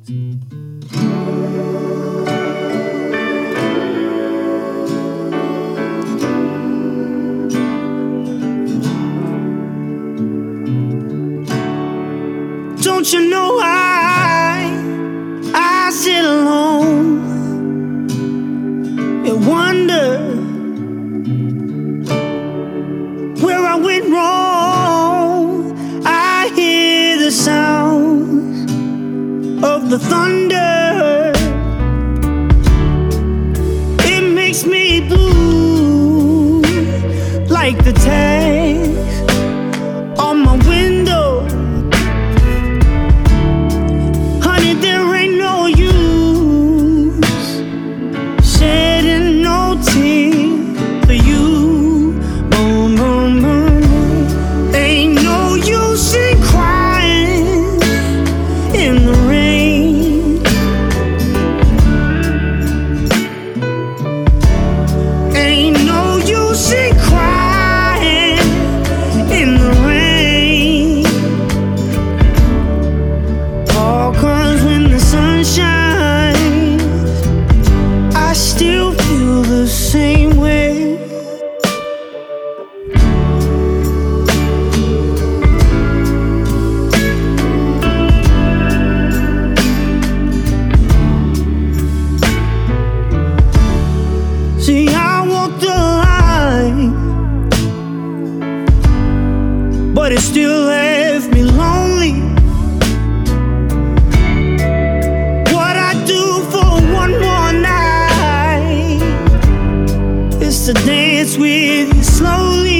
Don't you know I sit alone and wonder where I went wrong. I hear the sounds of the thunder. It makes me blue like the tags on my window. There ain't no use shedding no tear for you. Boom, boom, boom. Ain't no use in crying in the rain. Ain't no use in crying in the rain. All 'cause when the sun shines, I still feel the same way. See, I walked the line, but it still left me lonely. To dance with you slowly.